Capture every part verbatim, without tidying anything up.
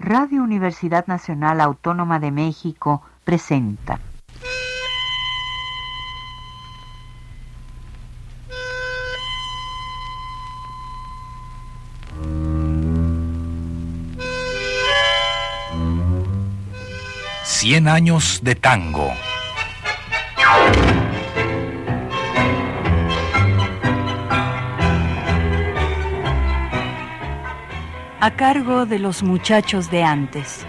Radio Universidad Nacional Autónoma de México presenta Cien años de tango. A cargo de los muchachos de antes.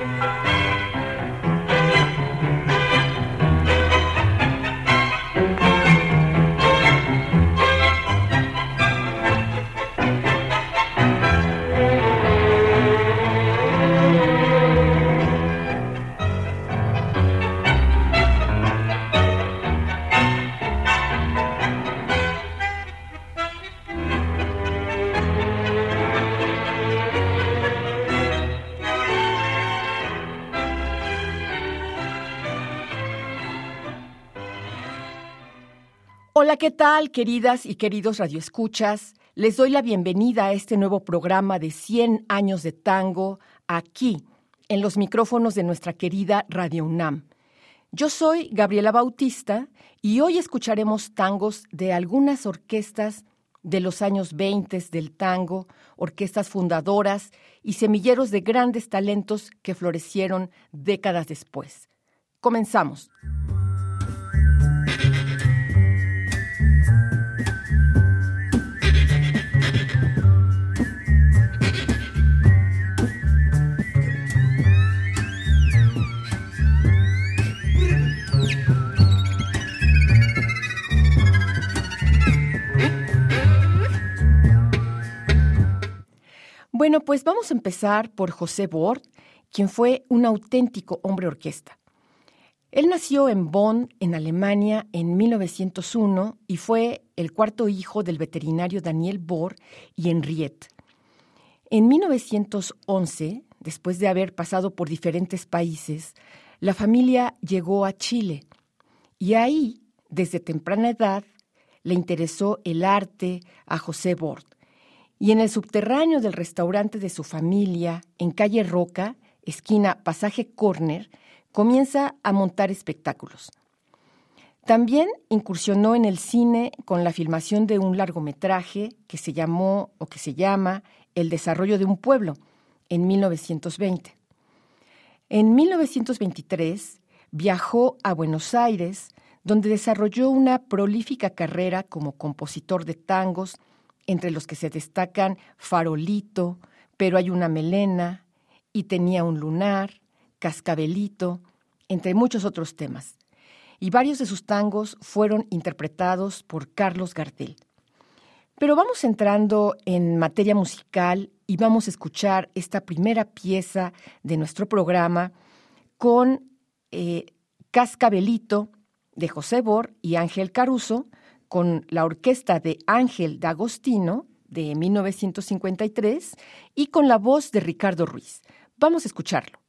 Hola, ¿qué tal, queridas y queridos radioescuchas? Les doy la bienvenida a este nuevo programa de cien años de tango, aquí, en los micrófonos de nuestra querida Radio UNAM. Yo soy Gabriela Bautista y hoy escucharemos tangos de algunas orquestas de los años veinte del tango, orquestas fundadoras y semilleros de grandes talentos que florecieron décadas después. Comenzamos. Bueno, pues vamos a empezar por José Bord, quien fue un auténtico hombre orquesta. Él nació en Bonn, en Alemania, en mil novecientos uno y fue el cuarto hijo del veterinario Daniel Bord y Henriette. En mil novecientos once, después de haber pasado por diferentes países, la familia llegó a Chile y ahí, desde temprana edad, le interesó el arte a José Bord. Y en el subterráneo del restaurante de su familia, en calle Roca, esquina Pasaje Corner, comienza a montar espectáculos. También incursionó en el cine con la filmación de un largometraje que se llamó o que se llama El desarrollo de un pueblo, en mil novecientos veinte. En mil novecientos veintitrés viajó a Buenos Aires, donde desarrolló una prolífica carrera como compositor de tangos, entre los que se destacan Farolito, Pero hay una melena, Y tenía un lunar, Cascabelito, entre muchos otros temas. Y varios de sus tangos fueron interpretados por Carlos Gardel. Pero vamos entrando en materia musical y vamos a escuchar esta primera pieza de nuestro programa con eh, Cascabelito de José Bord y Ángel Caruso, con la orquesta de Ángel D'Agostino de mil novecientos cincuenta y tres y con la voz de Ricardo Ruiz. Vamos a escucharlo.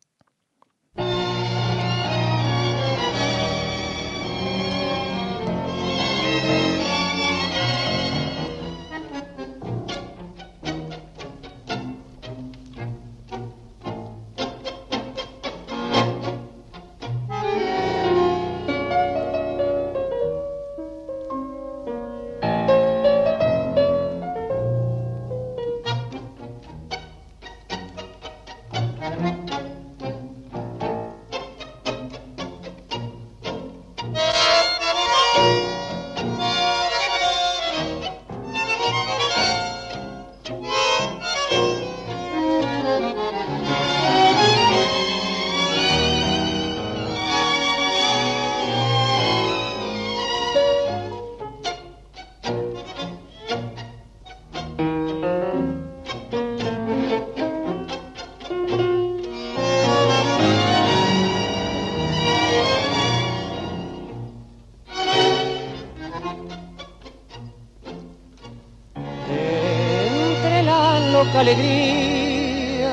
Alegría,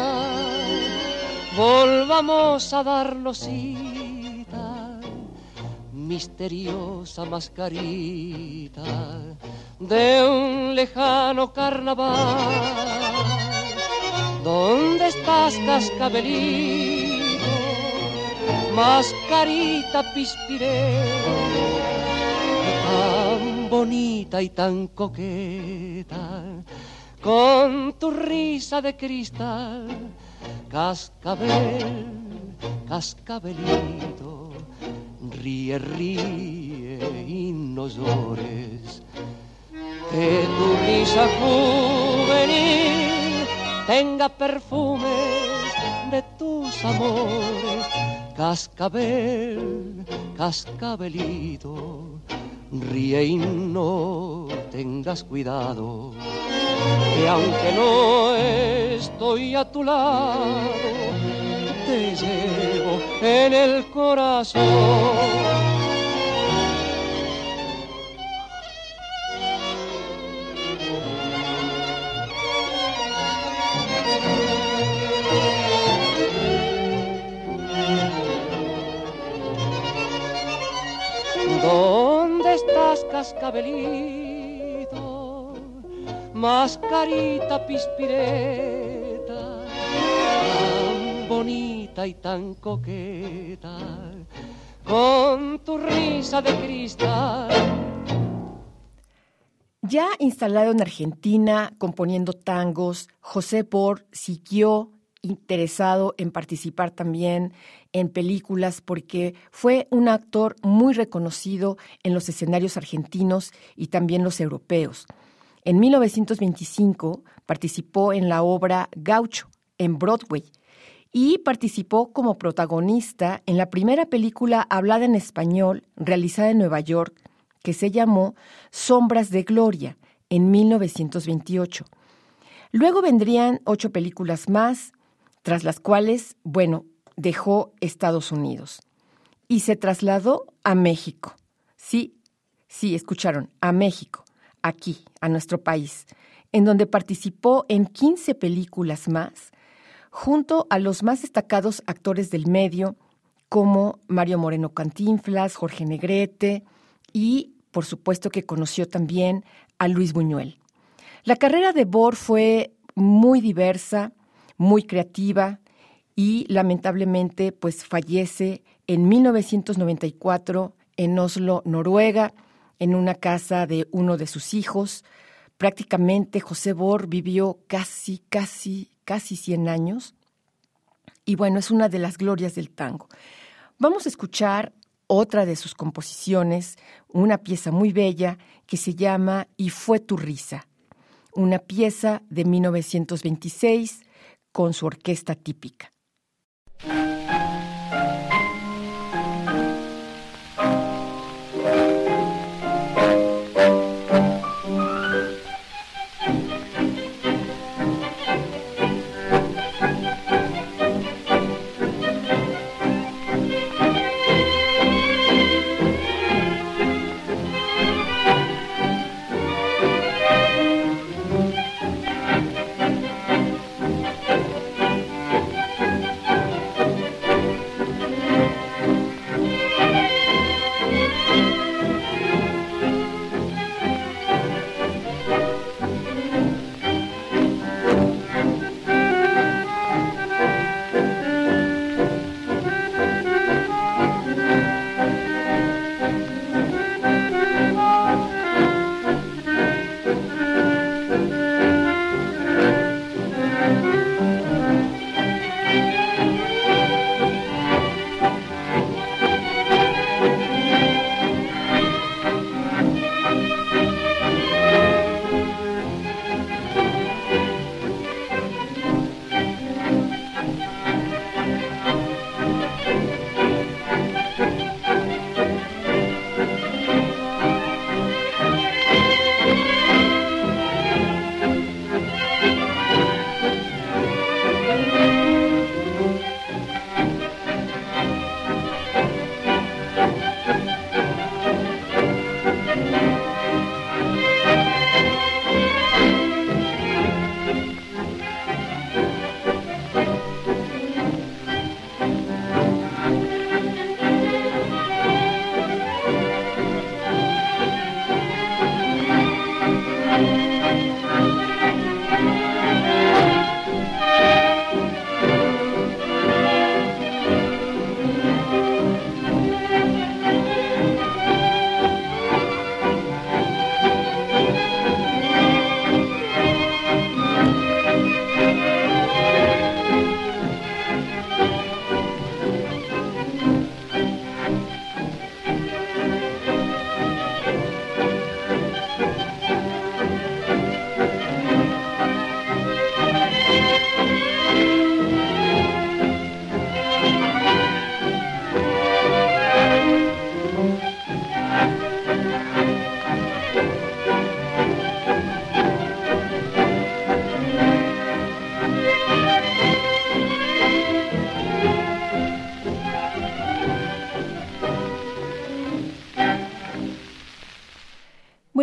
volvamos a darnos cita, misteriosa mascarita de un lejano carnaval. ¿Dónde estás, cascabelito? Mascarita pispireta, tan bonita y tan coqueta, con tu risa de cristal. Cascabel, cascabelito, ríe, ríe y no llores. Que tu risa juvenil tenga perfumes de tus amores. Cascabel, cascabelito, ríe y no tengas cuidado, que aunque no estoy a tu lado, te llevo en el corazón. ¿Dónde estás, cascabelito? Mascarita pispireta, tan bonita y tan coqueta, con tu risa de cristal. Ya instalado en Argentina, componiendo tangos, José Bor siguió interesado en participar también en películas porque fue un actor muy reconocido en los escenarios argentinos y también los europeos. En mil novecientos veinticinco participó en la obra Gaucho en Broadway y participó como protagonista en la primera película hablada en español realizada en Nueva York que se llamó Sombras de Gloria en mil novecientos veintiocho. Luego vendrían ocho películas más, tras las cuales, bueno, dejó Estados Unidos y se trasladó a México. Sí, sí, escucharon, a México, aquí, a nuestro país, en donde participó en quince películas más, junto a los más destacados actores del medio, como Mario Moreno Cantinflas, Jorge Negrete y, por supuesto, que conoció también a Luis Buñuel. La carrera de Bor fue muy diversa, muy creativa y lamentablemente pues fallece en mil novecientos noventa y cuatro en Oslo, Noruega, en una casa de uno de sus hijos. Prácticamente José Bor vivió casi, casi, casi cien años y bueno, es una de las glorias del tango. Vamos a escuchar otra de sus composiciones, una pieza muy bella que se llama Y fue tu risa, una pieza de mil novecientos veintiséis con su orquesta típica.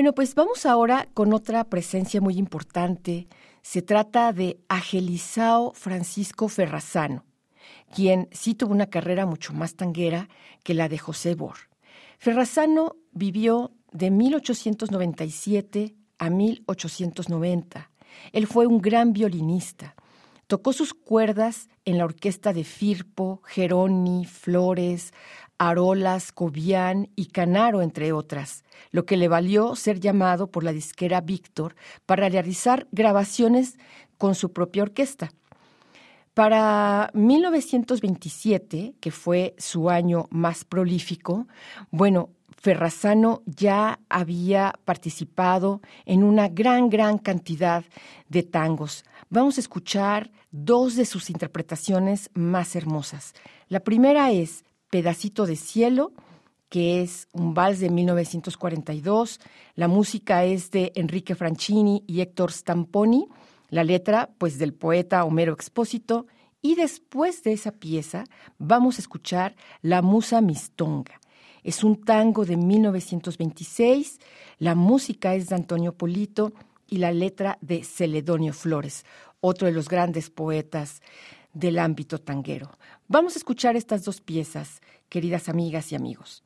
Bueno, pues vamos ahora con otra presencia muy importante. Se trata de Agelisao Francisco Ferrazano, quien sí tuvo una carrera mucho más tanguera que la de José Bor. Ferrazano vivió de mil ochocientos noventa y siete a mil ochocientos noventa. Él fue un gran violinista. Tocó sus cuerdas en la orquesta de Firpo, Geroni, Flores, Arolas, Cobian y Canaro, entre otras, lo que le valió ser llamado por la disquera Víctor para realizar grabaciones con su propia orquesta. Para mil novecientos veintisiete, que fue su año más prolífico, bueno, Ferrazano ya había participado en una gran, gran cantidad de tangos. Vamos a escuchar dos de sus interpretaciones más hermosas. La primera es Pedacito de Cielo, que es un vals de mil novecientos cuarenta y dos. La música es de Enrique Franchini y Héctor Stamponi. La letra, pues, del poeta Homero Expósito. Y después de esa pieza vamos a escuchar La Musa Mistonga. Es un tango de mil novecientos veintiséis, la música es de Antonio Polito y la letra de Celedonio Flores, otro de los grandes poetas del ámbito tanguero. Vamos a escuchar estas dos piezas, queridas amigas y amigos.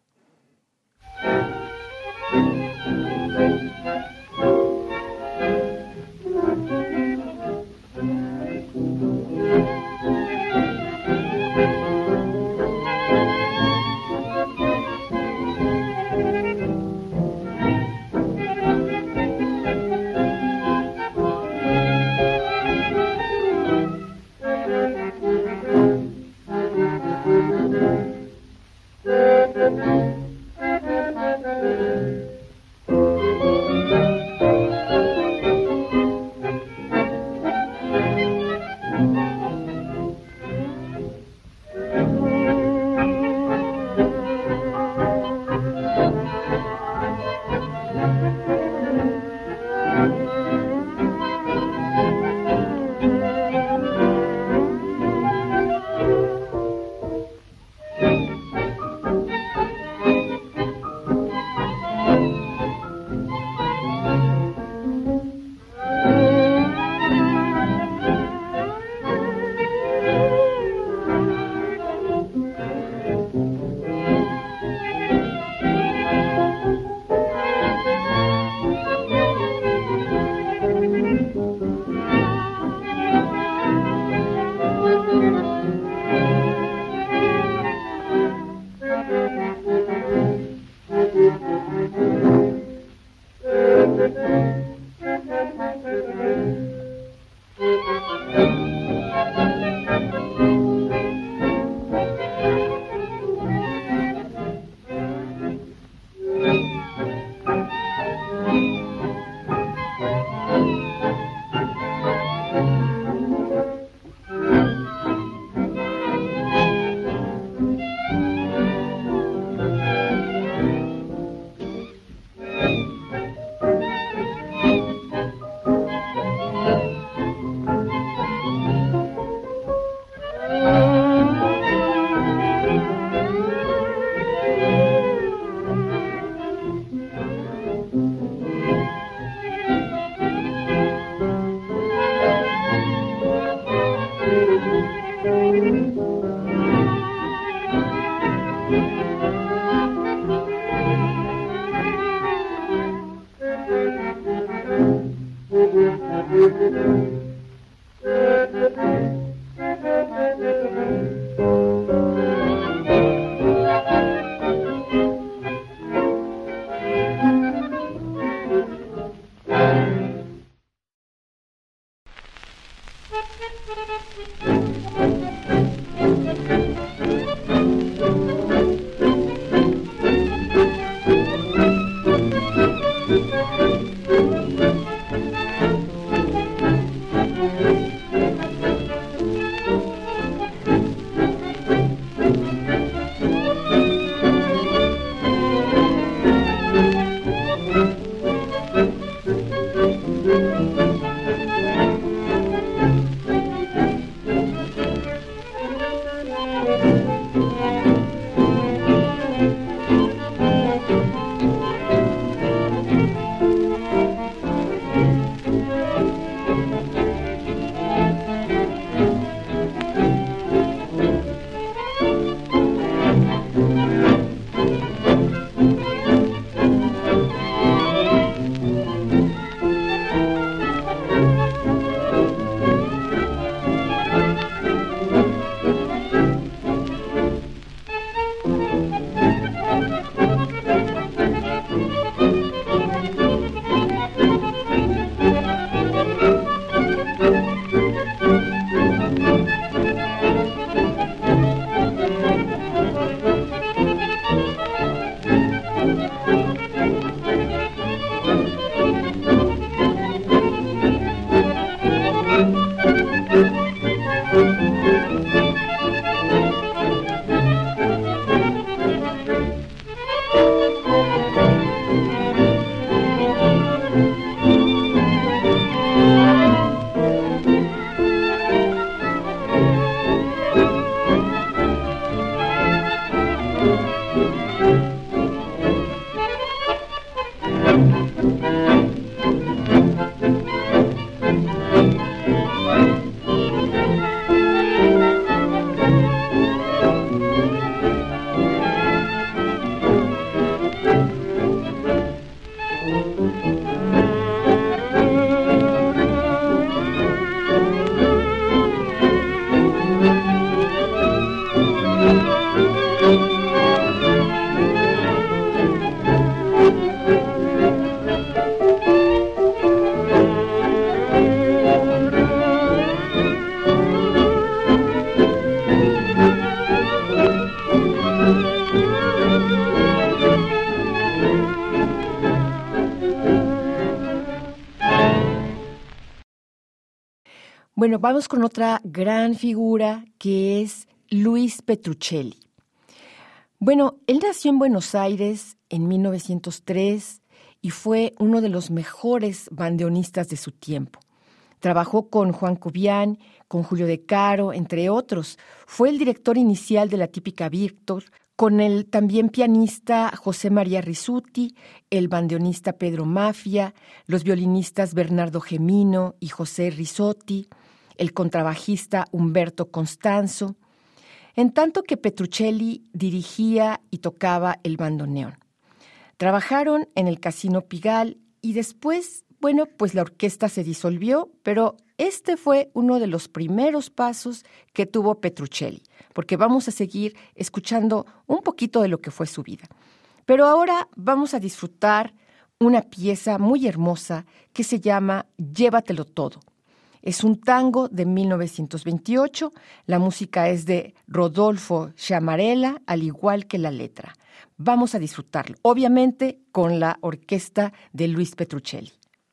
Thank you. Bueno, vamos con otra gran figura que es Luis Petruccelli. Bueno, él nació en Buenos Aires en mil novecientos tres y fue uno de los mejores bandoneonistas de su tiempo. Trabajó con Juan Cubián, con Julio De Caro, entre otros. Fue el director inicial de la típica Víctor, con el también pianista José María Rizzuti, el bandoneonista Pedro Mafia, los violinistas Bernardo Gemino y José Rizzotti, el contrabajista Humberto Constanzo, en tanto que Petruccelli dirigía y tocaba el bandoneón. Trabajaron en el Casino Pigalle y después, bueno, pues la orquesta se disolvió, pero este fue uno de los primeros pasos que tuvo Petruccelli, porque vamos a seguir escuchando un poquito de lo que fue su vida. Pero ahora vamos a disfrutar una pieza muy hermosa que se llama Llévatelo Todo. Es un tango de mil novecientos veintiocho, la música es de Rodolfo Sciamarella, al igual que la letra. Vamos a disfrutarlo, obviamente con la orquesta de Luis Petruccelli.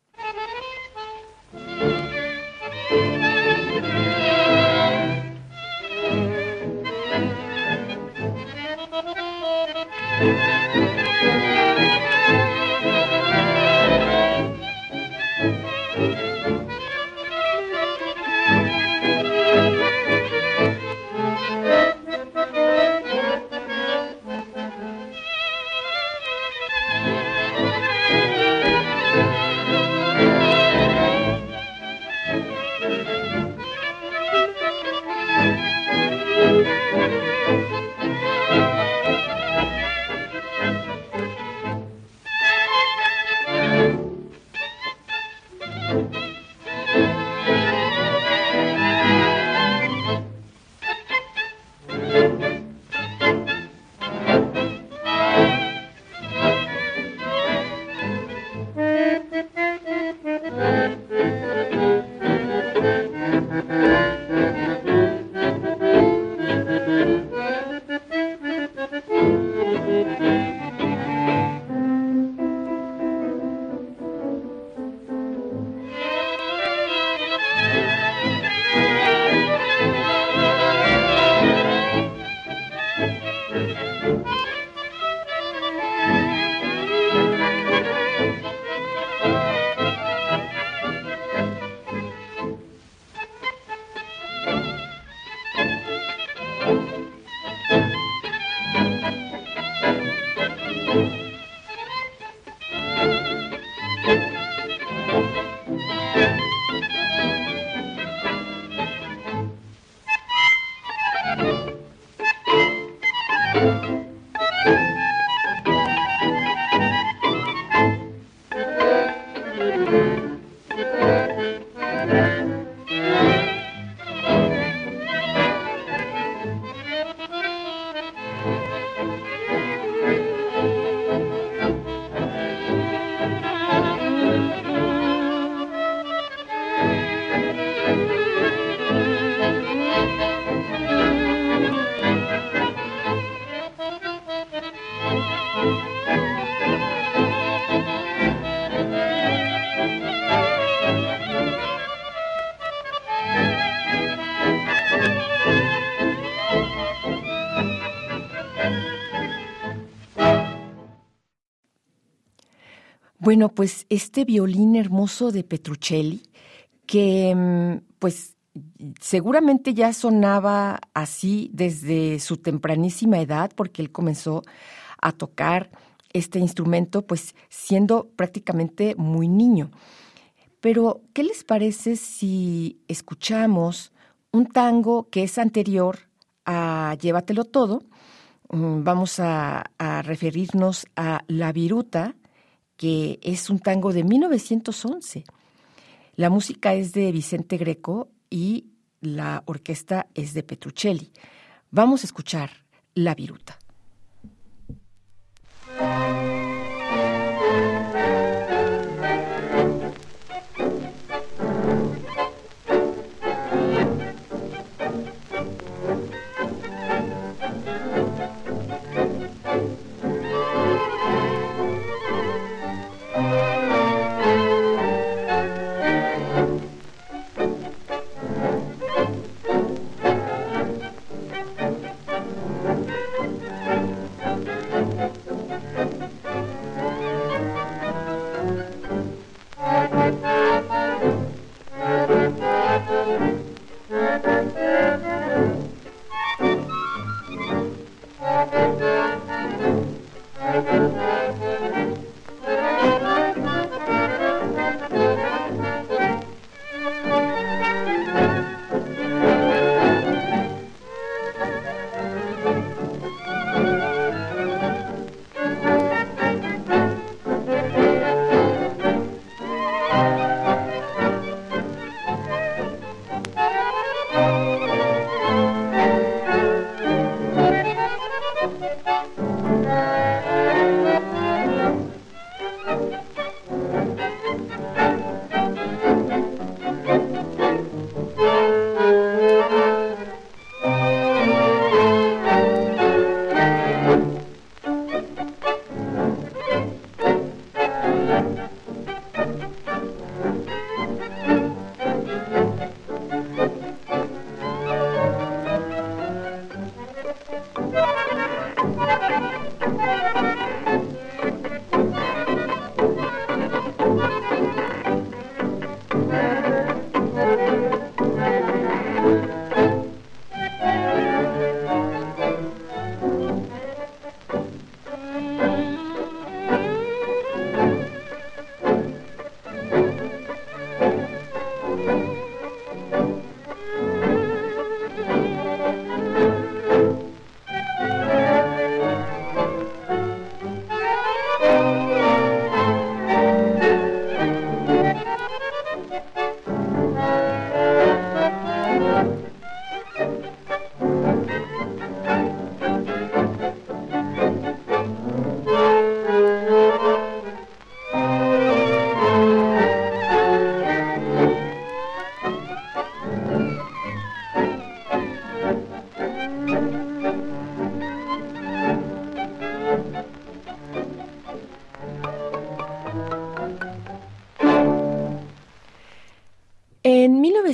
Bueno, pues este violín hermoso de Petruccelli, que pues seguramente ya sonaba así desde su tempranísima edad, porque él comenzó a tocar este instrumento pues siendo prácticamente muy niño. Pero, ¿qué les parece si escuchamos un tango que es anterior a Llévatelo Todo? Vamos a, a referirnos a La Viruta, que es un tango de mil novecientos once. La música es de Vicente Greco y la orquesta es de Petruccelli. Vamos a escuchar La Viruta.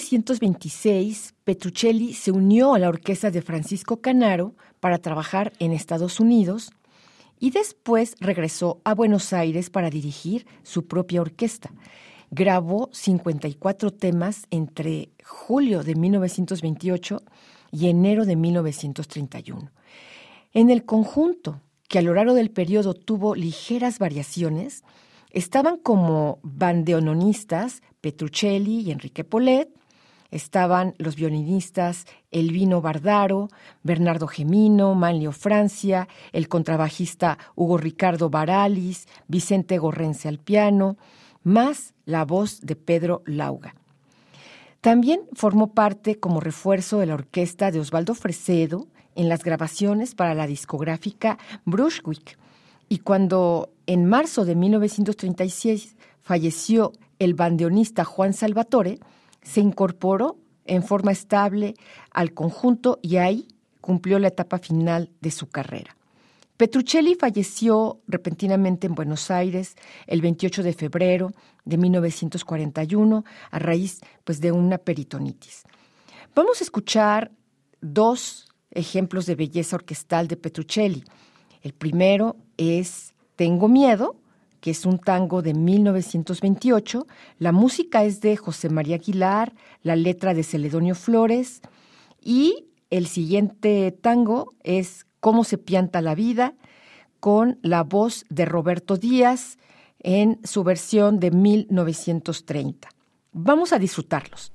novecientos veintiséis, Petruccelli se unió a la orquesta de Francisco Canaro para trabajar en Estados Unidos y después regresó a Buenos Aires para dirigir su propia orquesta. Grabó cincuenta y cuatro temas entre julio de mil novecientos veintiocho y enero de mil novecientos treinta y uno. En el conjunto, que a lo largo del periodo tuvo ligeras variaciones, estaban como bandoneonistas Petruccelli y Enrique Polet, estaban los violinistas Elvino Bardaro, Bernardo Gemino, Manlio Francia, el contrabajista Hugo Ricardo Baralis, Vicente Gorrense al piano, más la voz de Pedro Lauga. También formó parte como refuerzo de la orquesta de Osvaldo Fresedo en las grabaciones para la discográfica Brunswick. Y cuando en marzo de mil novecientos treinta y seis falleció el bandoneonista Juan Salvatore, se incorporó en forma estable al conjunto y ahí cumplió la etapa final de su carrera. Petruccelli falleció repentinamente en Buenos Aires el veintiocho de febrero de mil novecientos cuarenta y uno a raíz pues, de una peritonitis. Vamos a escuchar dos ejemplos de belleza orquestal de Petruccelli. El primero es Tengo Miedo, que es un tango de mil novecientos veintiocho. La música es de José María Aguilar, la letra de Celedonio Flores. Y el siguiente tango es Cómo se pianta la vida, con la voz de Roberto Díaz en su versión de mil novecientos treinta. Vamos a disfrutarlos.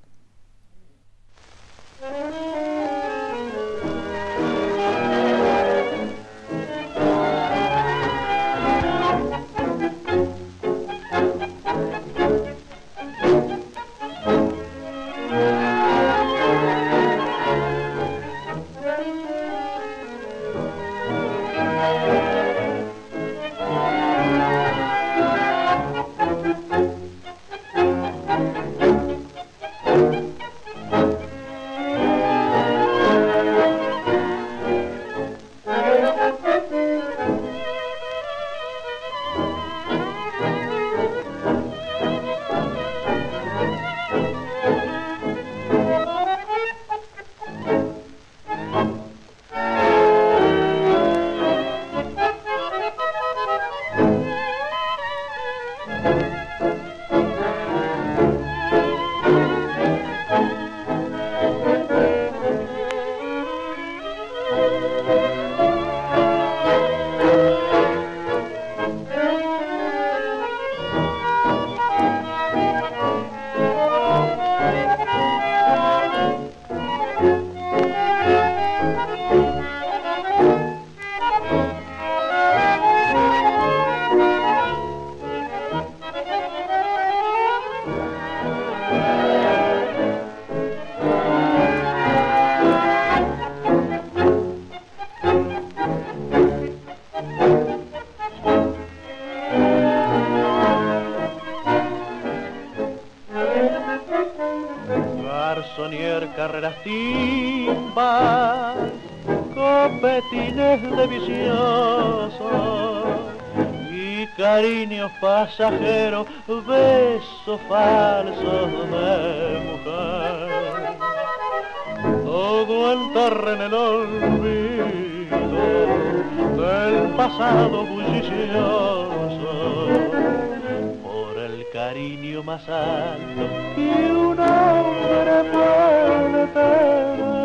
Carreras timbas, copetines de vicioso y cariños pasajeros, besos falsos de mujer. Todo enterra en el olvido del pasado bullicioso, por el cariño más alto que un hombre puede tener.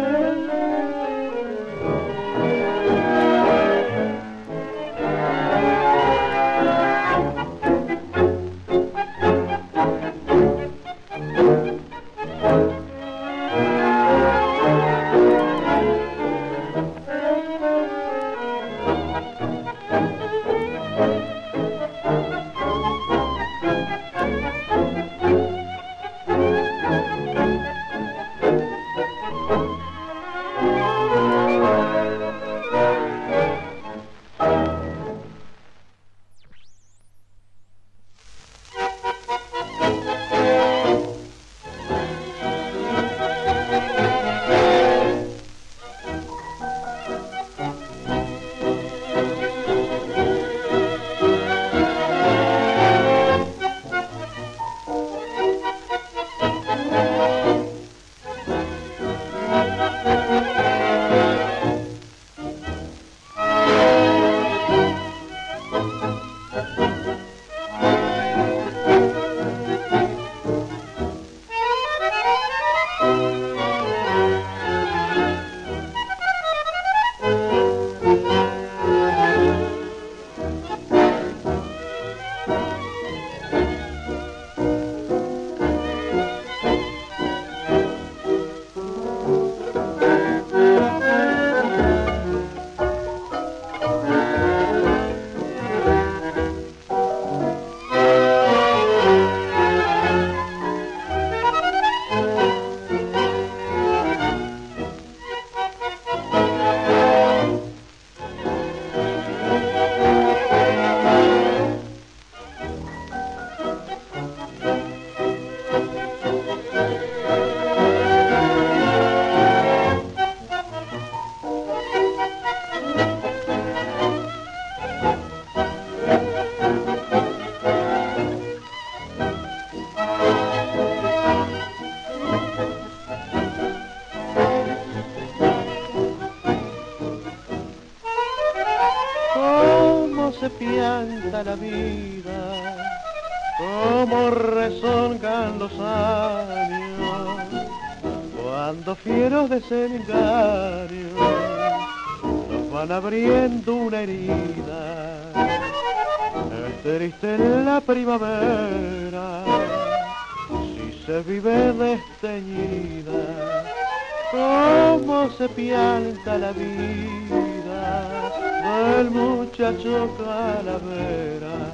se pianta la vida, cómo rezongan los años, cuando fieros desengaños nos van abriendo una herida. Es triste en la primavera, si se vive desteñida, cómo se pianta la vida del muchacho calavera.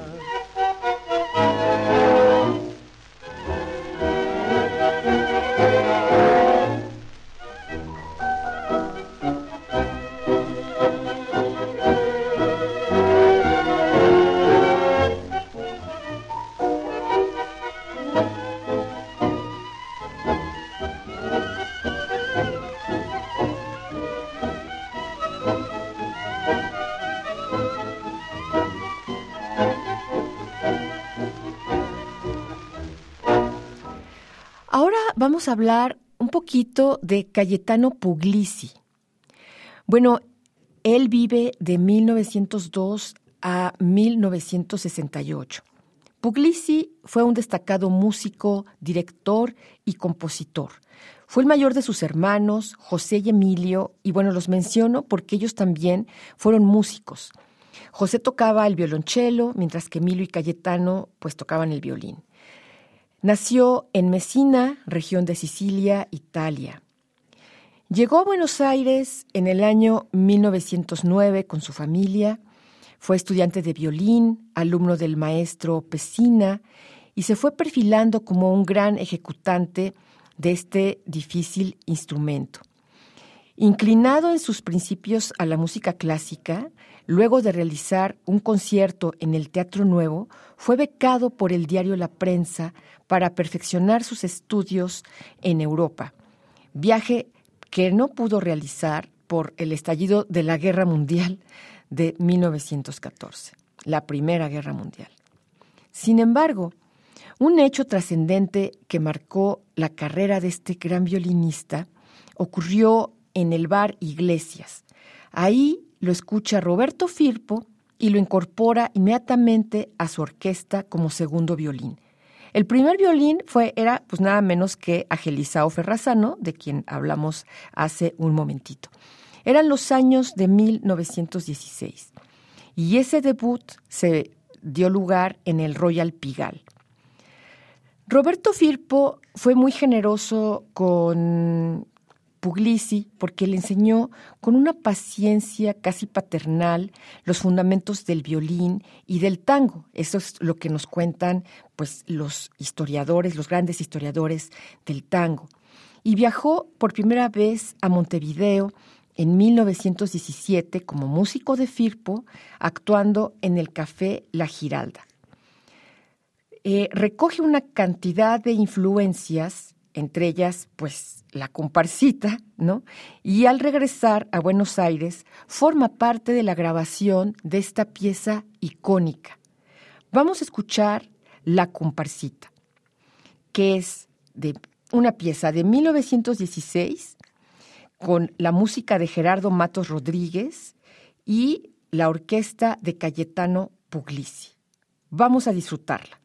Vamos a hablar un poquito de Cayetano Puglisi. Bueno, él vive de mil novecientos dos a mil novecientos sesenta y ocho. Puglisi fue un destacado músico, director y compositor. Fue el mayor de sus hermanos, José y Emilio, y bueno, los menciono porque ellos también fueron músicos. José tocaba el violonchelo, mientras que Emilio y Cayetano pues tocaban el violín. Nació en Messina, región de Sicilia, Italia. Llegó a Buenos Aires en el año mil novecientos nueve con su familia. Fue estudiante de violín, alumno del maestro Pesina y se fue perfilando como un gran ejecutante de este difícil instrumento. Inclinado en sus principios a la música clásica, luego de realizar un concierto en el Teatro Nuevo, fue becado por el diario La Prensa para perfeccionar sus estudios en Europa, viaje que no pudo realizar por el estallido de la Guerra Mundial de mil novecientos catorce, la Primera Guerra Mundial. Sin embargo, un hecho trascendente que marcó la carrera de este gran violinista ocurrió en el bar Iglesias. Ahí lo escucha Roberto Firpo y lo incorpora inmediatamente a su orquesta como segundo violín. El primer violín fue, era pues nada menos que Agelisao Ferrazano, de quien hablamos hace un momentito. Eran los años de mil novecientos dieciséis y ese debut se dio lugar en el Royal Pigalle. Roberto Firpo fue muy generoso con Puglisi porque le enseñó con una paciencia casi paternal los fundamentos del violín y del tango. Eso es lo que nos cuentan pues, los historiadores, los grandes historiadores del tango. Y viajó por primera vez a Montevideo en mil novecientos diecisiete como músico de Firpo, actuando en el Café La Giralda. Eh, recoge una cantidad de influencias, entre ellas, pues, la comparsita, ¿no? Y al regresar a Buenos Aires, forma parte de la grabación de esta pieza icónica. Vamos a escuchar La comparsita, que es de una pieza de mil novecientos dieciséis, con la música de Gerardo Matos Rodríguez y la orquesta de Cayetano Puglisi. Vamos a disfrutarla.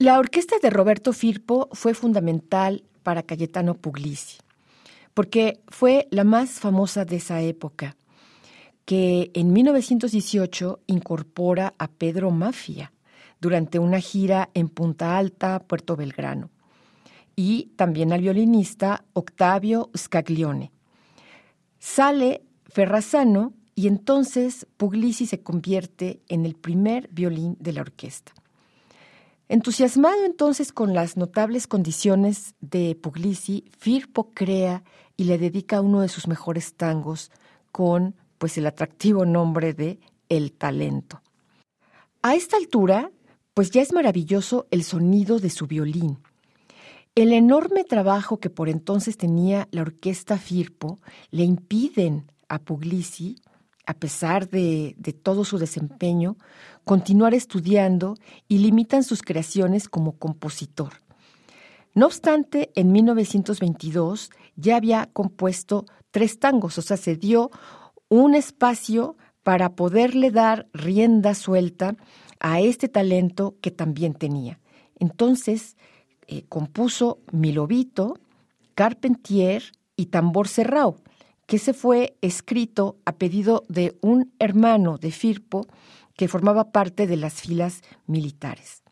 La orquesta de Roberto Firpo fue fundamental para Cayetano Puglisi, porque fue la más famosa de esa época, que en mil novecientos dieciocho incorpora a Pedro Mafia durante una gira en Punta Alta, Puerto Belgrano, y también al violinista Octavio Scaglione. Sale Ferrazano y entonces Puglisi se convierte en el primer violín de la orquesta. Entusiasmado entonces con las notables condiciones de Puglisi, Firpo crea y le dedica uno de sus mejores tangos con pues el atractivo nombre de El Talento. A esta altura, pues ya es maravilloso el sonido de su violín. El enorme trabajo que por entonces tenía la orquesta Firpo le impiden a Puglisi, a pesar de, de todo su desempeño, continuar estudiando y limitan sus creaciones como compositor. No obstante, en mil novecientos veintidós ya había compuesto tres tangos, o sea, se dio un espacio para poderle dar rienda suelta a este talento que también tenía. Entonces, eh, compuso Mi Lobito, Carpentier y Tambor Cerrao, que se fue escrito a pedido de un hermano de Firpo que formaba parte de las filas militares.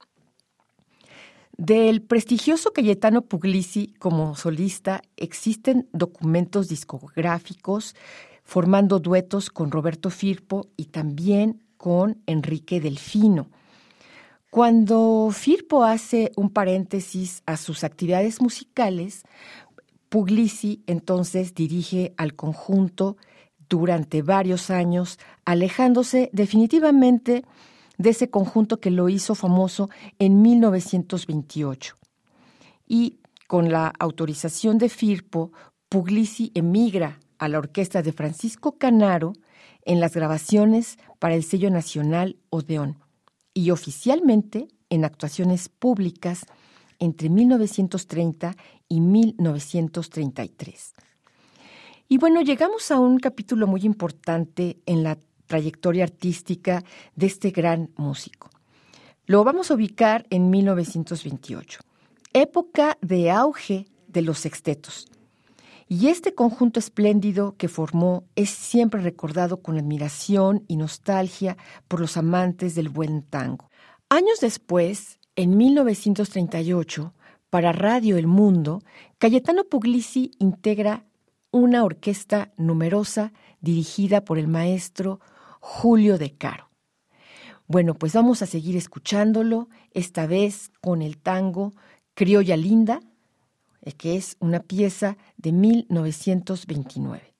Del prestigioso Cayetano Puglisi como solista existen documentos discográficos formando duetos con Roberto Firpo y también con Enrique Delfino. Cuando Firpo hace un paréntesis a sus actividades musicales, Puglisi entonces dirige al conjunto durante varios años, alejándose definitivamente de ese conjunto que lo hizo famoso en mil novecientos veintiocho. Y con la autorización de Firpo, Puglisi emigra a la orquesta de Francisco Canaro en las grabaciones para el sello nacional Odeón y oficialmente en actuaciones públicas entre mil novecientos treinta y mil novecientos treinta y tres. Y bueno, llegamos a un capítulo muy importante en la trayectoria artística de este gran músico. Lo vamos a ubicar en mil novecientos veintiocho, época de auge de los sextetos. Y este conjunto espléndido que formó es siempre recordado con admiración y nostalgia por los amantes del buen tango. Años después, en mil novecientos treinta y ocho, para Radio El Mundo, Cayetano Puglisi integra una orquesta numerosa dirigida por el maestro Julio De Caro. Bueno, pues vamos a seguir escuchándolo, esta vez con el tango Criolla Linda, que es una pieza de mil novecientos veintinueve.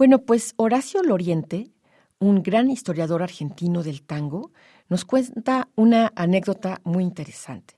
Bueno, pues Horacio Loriente, un gran historiador argentino del tango, nos cuenta una anécdota muy interesante.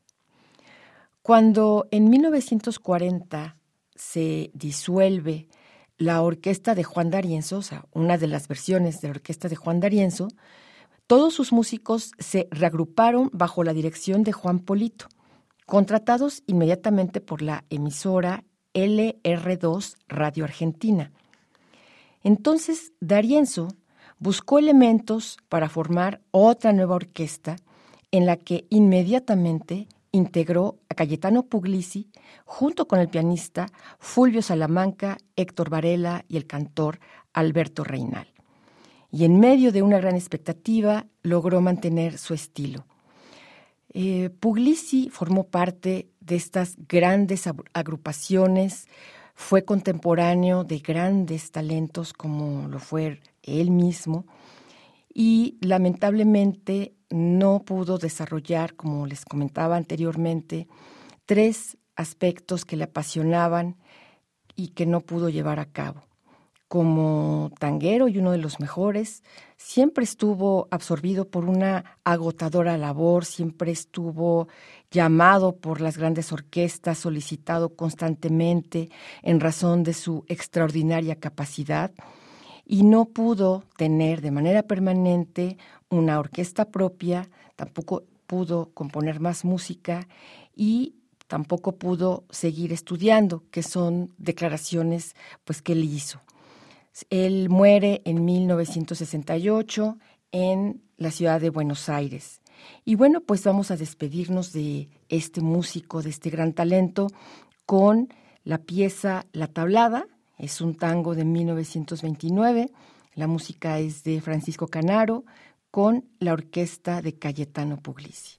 Cuando en mil novecientos cuarenta se disuelve la orquesta de Juan D'Arienzo, o sea, una de las versiones de la orquesta de Juan D'Arienzo, todos sus músicos se reagruparon bajo la dirección de Juan Polito, contratados inmediatamente por la emisora L R dos Radio Argentina. Entonces, D'Arienzo buscó elementos para formar otra nueva orquesta en la que inmediatamente integró a Cayetano Puglisi junto con el pianista Fulvio Salamanca, Héctor Varela y el cantor Alberto Reinal. Y en medio de una gran expectativa logró mantener su estilo. Eh, Puglisi formó parte de estas grandes agrupaciones, fue contemporáneo de grandes talentos como lo fue él mismo y lamentablemente no pudo desarrollar, como les comentaba anteriormente, tres aspectos que le apasionaban y que no pudo llevar a cabo. Como tanguero y uno de los mejores, siempre estuvo absorbido por una agotadora labor, siempre estuvo llamado por las grandes orquestas, solicitado constantemente en razón de su extraordinaria capacidad y no pudo tener de manera permanente una orquesta propia, tampoco pudo componer más música y tampoco pudo seguir estudiando, que son declaraciones pues, que él hizo. Él muere en mil novecientos sesenta y ocho en la ciudad de Buenos Aires. Y bueno, pues vamos a despedirnos de este músico, de este gran talento, con la pieza La Tablada. Es un tango de mil novecientos veintinueve. La música es de Francisco Canaro con la orquesta de Cayetano Puglisi.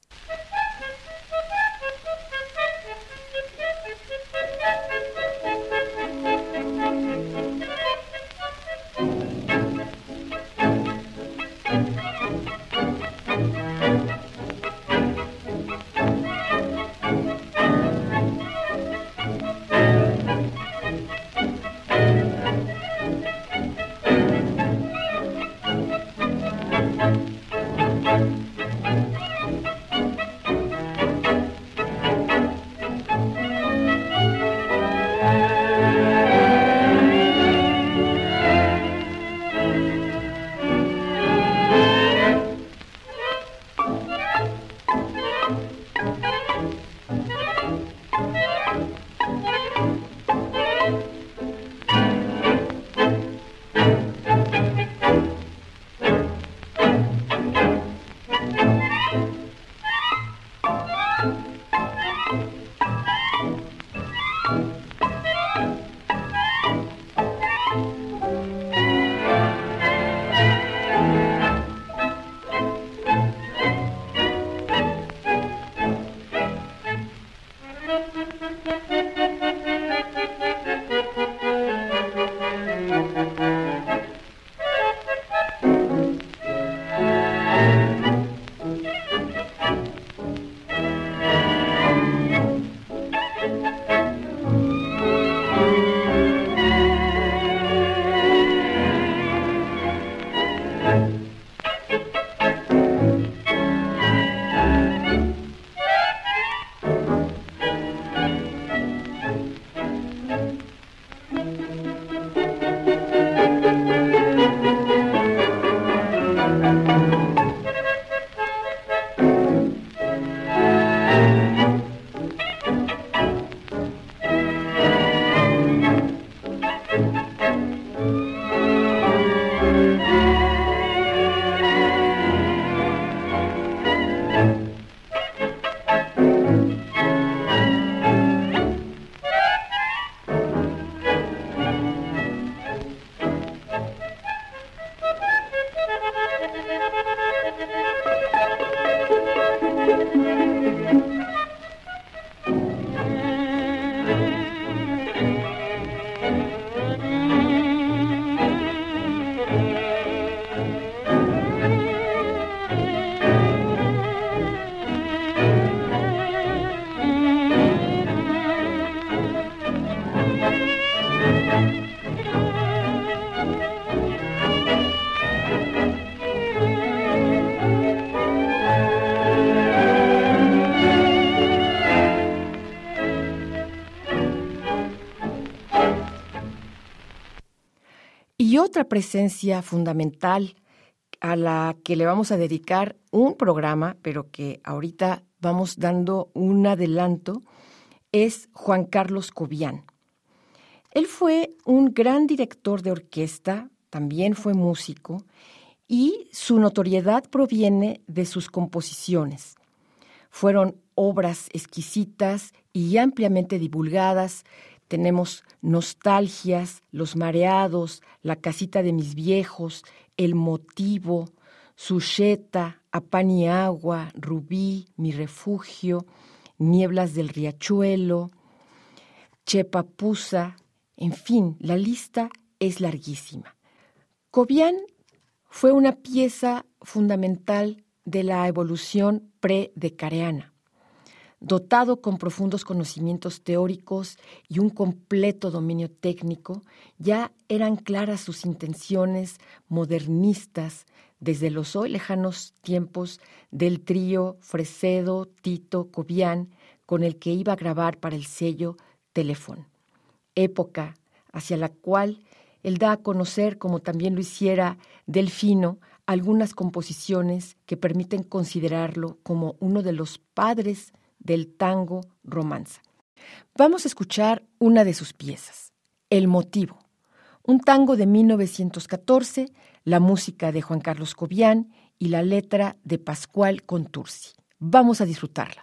Y otra presencia fundamental a la que le vamos a dedicar un programa, pero que ahorita vamos dando un adelanto, es Juan Carlos Cobian. Él fue un gran director de orquesta, también fue músico, y su notoriedad proviene de sus composiciones. Fueron obras exquisitas y ampliamente divulgadas. Tenemos Nostalgias, Los Mareados, La casita de mis viejos, El motivo, Susheta, A pan y agua, Rubí, Mi refugio, Nieblas del riachuelo, Chepapusa, en fin, la lista es larguísima. Cobian fue una pieza fundamental de la evolución pre-decareana. Dotado con profundos conocimientos teóricos y un completo dominio técnico, ya eran claras sus intenciones modernistas desde los hoy lejanos tiempos del trío Fresedo, Tito, Cobian, con el que iba a grabar para el sello Telefón, época hacia la cual él da a conocer, como también lo hiciera Delfino, algunas composiciones que permiten considerarlo como uno de los padres del tango romanza. Vamos a escuchar una de sus piezas, El motivo, un tango de mil novecientos catorce, la música de Juan Carlos Cobian y la letra de Pascual Contursi. Vamos a disfrutarla.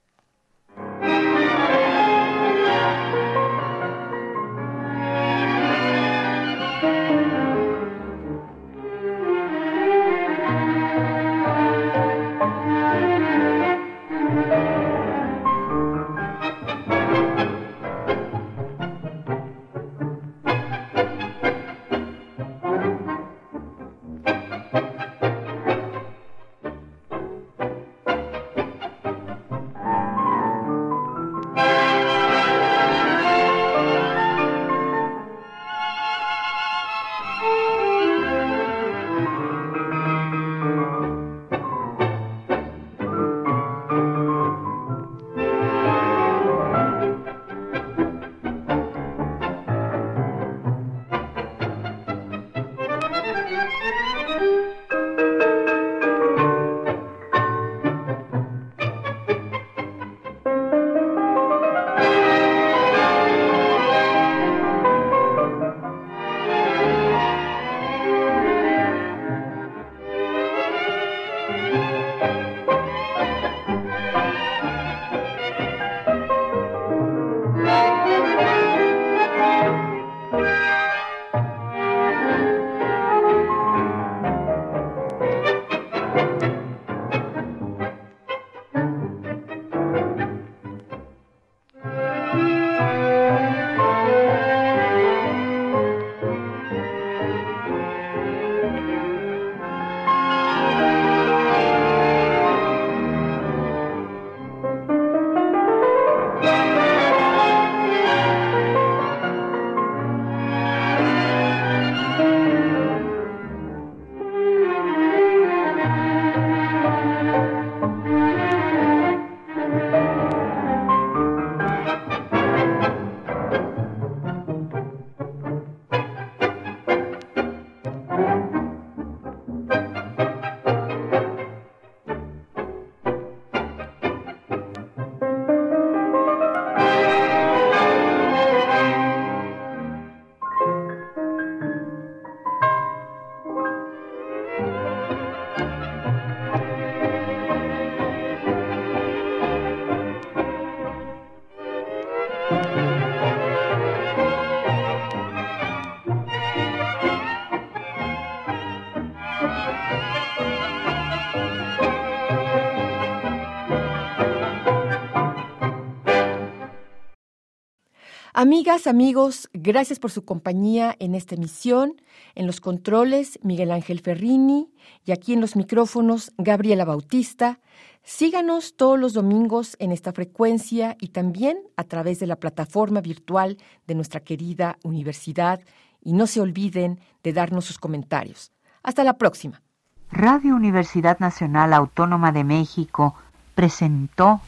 Amigas, amigos, gracias por su compañía en esta emisión. En los controles, Miguel Ángel Ferrini, y aquí en los micrófonos, Gabriela Bautista. Síganos todos los domingos en esta frecuencia y también a través de la plataforma virtual de nuestra querida universidad. Y no se olviden de darnos sus comentarios. Hasta la próxima. Radio Universidad Nacional Autónoma de México presentó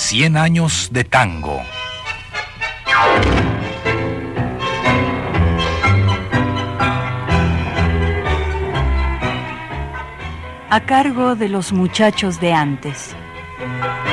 Cien años de tango. A cargo de los muchachos de antes.